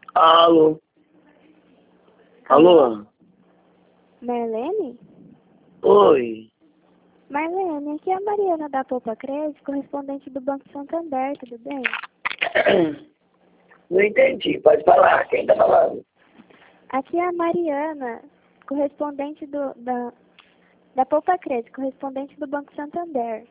Alô? Alô? Marlene? Oi. Marlene, aqui é a Mariana da Poupa Crédito, correspondente do Banco Santander, tudo bem? Não entendi, pode falar, quem tá falando? Aqui é a Mariana, correspondente da Poupa Crédito, correspondente do Banco Santander.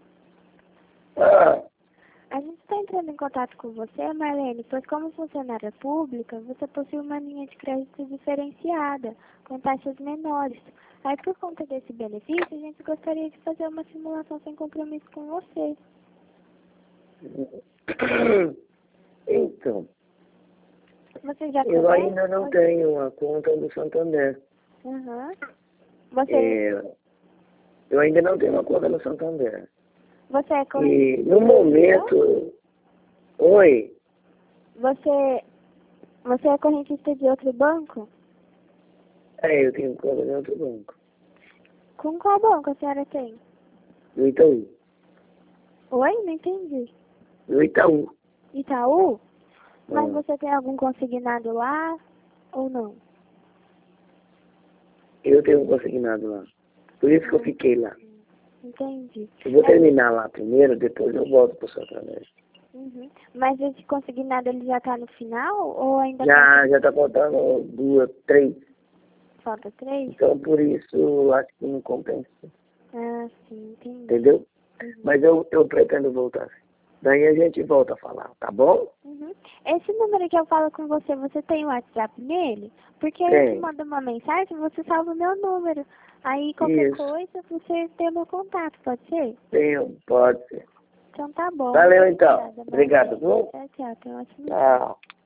Ah, A gente está entrando em contato com você, Marlene, pois como funcionária pública, você possui uma linha de crédito diferenciada, com taxas menores. Aí, por conta desse benefício, a gente gostaria de fazer uma simulação sem compromisso com você. então, Você já eu conhece? ainda não tenho uma conta do Santander. Uhum. Você Eu ainda não tenho uma conta no Santander. é E correntista no de momento... Oi? Você é correntista de outro banco? Eu tenho conta em outro banco. Com qual banco a senhora tem? Do Itaú. Oi? Não entendi. Do Itaú. Itaú? Mas Ah. você tem algum consignado lá ou não? Eu tenho um consignado lá. Por isso que eu fiquei lá. Entendi. Eu vou terminar lá primeiro, depois eu volto pro Santander. Uhum. Mas esse consignado ele já tá no final ou ainda Já tá faltando 2, 3. falta 3? Então por isso acho que não compensa. Ah, sim, entendi. Entendeu? Uhum. Mas eu pretendo voltar. Daí a gente volta a falar, tá bom? Uhum. Esse número que eu falo com você, você tem o WhatsApp nele? Porque aí eu te Tem. mando uma mensagem, você salva o meu número. Aí qualquer Isso. coisa, você tem o meu contato, pode ser? Tenho, pode ser. Então tá bom. Valeu Muito então. obrigada, Obrigado, Marcelo. viu? Tchau, tchau. Tenha um ótimo dia. Tchau.